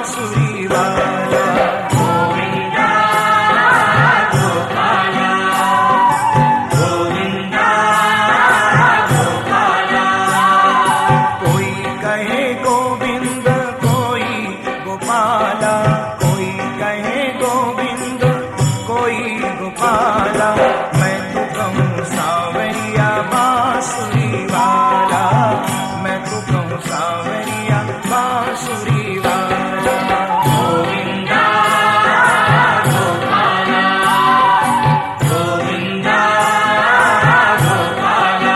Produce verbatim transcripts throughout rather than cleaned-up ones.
बांसुरी वाला। गोविंदा गोपाला, गोविंदा गोपाला। कोई कहे गोविंद कोई गोपाला, कोई कहे गोविंद कोई गोपाला। मैं तो कहूँ सांवरिया बांसुरी वाला, मैं तो कहूँ सांवरिया बांसुरी वाला। गोविंदा गोपाला, गोविंदा गोपाला।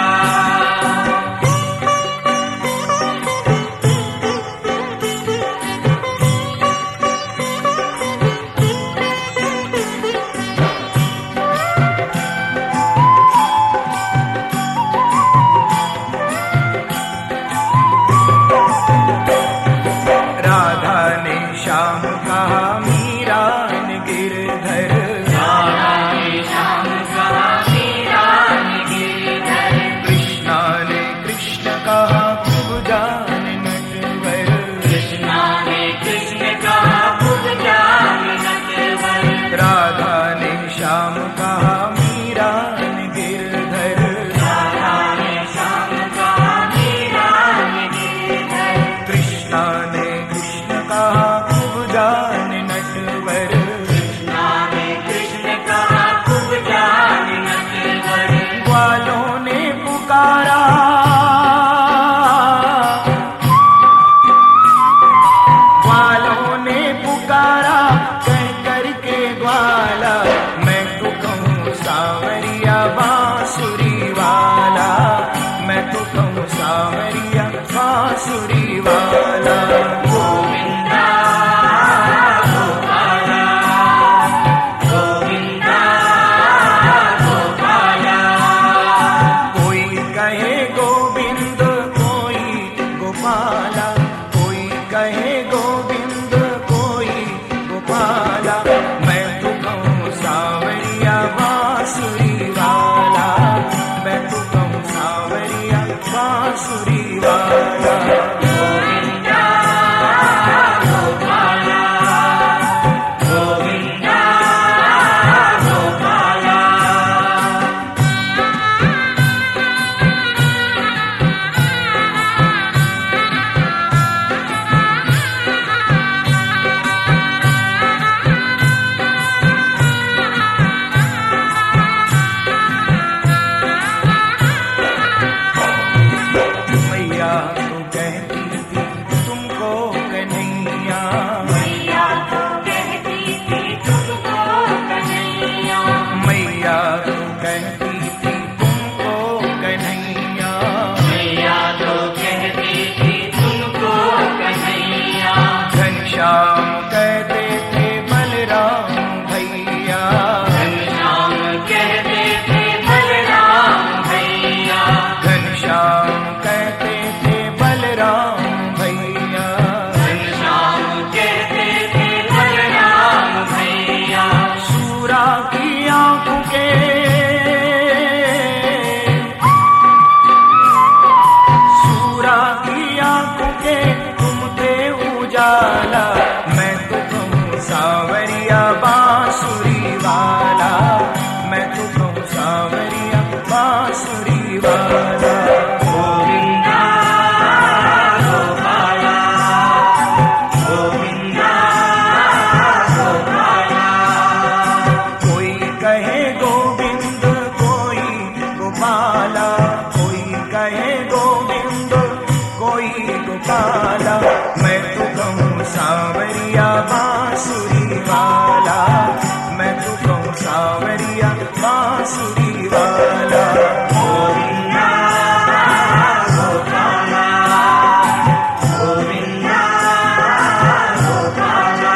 राधा ने श्याम कहा, मीरा ने गिरधर। राधा ने श्याम कहा, मीरा ने गिरधर। कृष्णा ने कृष्ण कहा, खूब जान नटवर। कृष्णा ने कृष्ण कहा, खूब जान नटवर। राधा ने श्याम कहा, मीरा ने गिरधर। राधा ने श्याम कहा, मीरा ने गिरधर। कृष्णा ने कृष्ण कहा, खूब जान नटवर। कृष्णा ने कृष्ण कहा, खूब जान नटवर। ग्वालों ने पुकारा, ग्वालों ने पुकारा, कह करके ग्वाला। मैं तो कहूँ सांवरिया बांसुरी वाला, मैं तो कहूँ सांवरिया बांसुरी वाला। गोविंदा गोपाला, गोविंदा गोपाला। कोई कहे गोविंद कोई गोपाला, कोई कहे गोविंद कोई गोपाला। मैं तो कहूँ सांवरिया बांसुरी वाला, मैं तो कहूँ सांवरिया बांसुरी वाला। गोविंदा गोपाला, गोविंदा गोपाला। मैया तो कहती थी तुमको कन्हैया, मैया तो कहती थी तुमको कन्हैया। मैया तो कहती थी तुमको कन्हैया। मैया तो कहती थी तुमको कन्हैया। घनश्याम कहते थे बलराम भैया, घनश्याम कहते थे बलराम भैया। घनश्याम कहते थे बलराम भैया। घनश्याम कहते थे बलराम भैया। सूरा की आंखों के, सूरा की आंखों के तुम थे उजाला। मैं तो कहूँ सांवरिया बांसुरी वाला, मैं तो कहूँ सांवरिया बांसुरी वाला। गोविंदा गोपाला, गोविंदा गोपाला। कोई कहे गोविंद कोई गोपाला, कोई कहे गोविंद कोई गोपाला। मैं तो कहूँ सांवरिया बांसुरी वाला, मैं तो कहूँ सांवरिया बांसुरी वाला। गोविंदा गोपाला, गोविंदा गोपाला।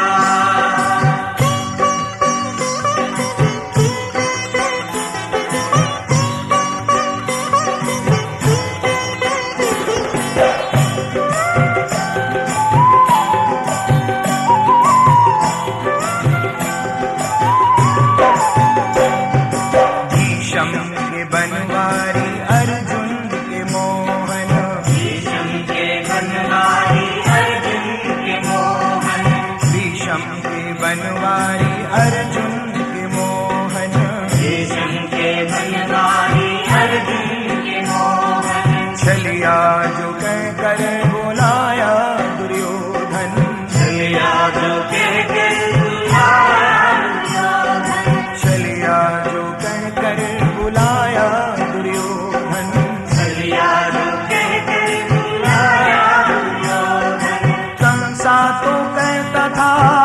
बनवारी अर्जुन के मोहन, केशव के बनवारी अर्जुन के मोहन। छलिया जो कह कर बुलाया दुर्योधन, छलिया जो कह कर बुलाया दुर्योधन, छलिया जो कह कर बुलाया दुर्योधन, छलिया जो कह कर बुलाया दुर्योधन। कंसा तो कहता था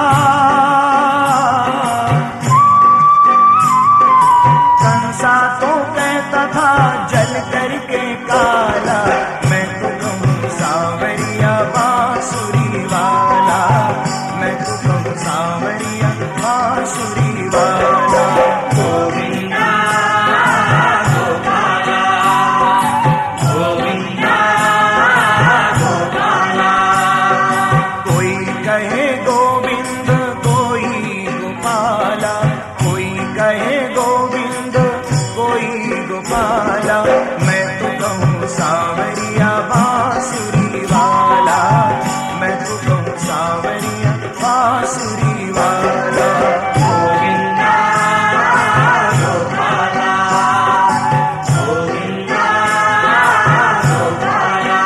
कंसा तो कहता था जल करके काला, मैं तो कहूँ सांवरिया बांसुरी वाला, मैं तो कहूँ सांवरिया बांसुरी वाला। गोविंदा गोपाला, गोविंदा गोपाला। कोई कहे गोविंद कोई गोपाला, कोई कहे गोविंद कोई गोपाला, मैं तो कहूँ सांवरिया बांसुरी वाला, मैं तो कहूँ सांवरिया बांसुरी वाला। गोविंदा गोपाला, गोविंदा गोपाला।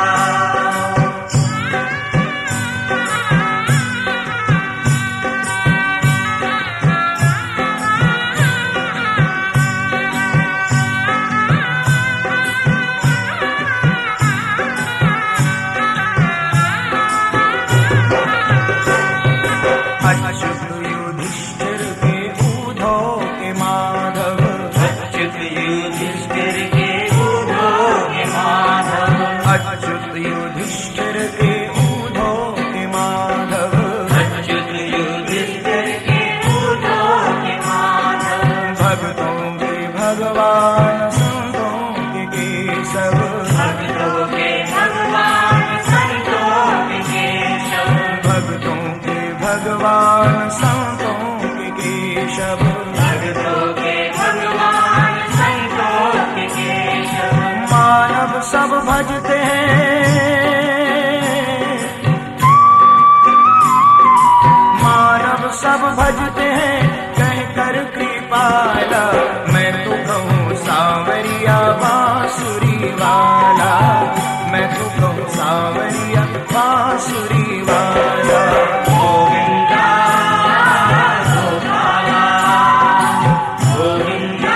अच्युत युधिष्ठिर के ऊधो के माधव, अच्युत युधिष्ठिर के ऊधो के माधव, अच्युत युधिष्ठिर के ऊधो के माधव, अच्युत युधिष्ठिर के ऊधो के माधव। भक्तों के भगवान संतों के केशव, भक्तों के भगवान संतों के केशव, भक्तों के भगवान संतों के केशव। भक्तों के भगवान संतों के केशव। मानव सब भजते हैं, मानव सब भजते हैं कह कर कृपाला, मैं तो कहूँ सांवरिया बांसुरी वाला, मैं तो कहूँ सांवरिया बांसुरी वाला। गोविंदा गोपाला, गोविंदा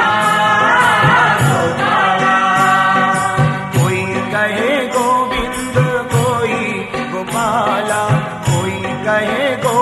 गोपाला। कोई कहे गोविंद कोई गोपाला, कोई कहे गो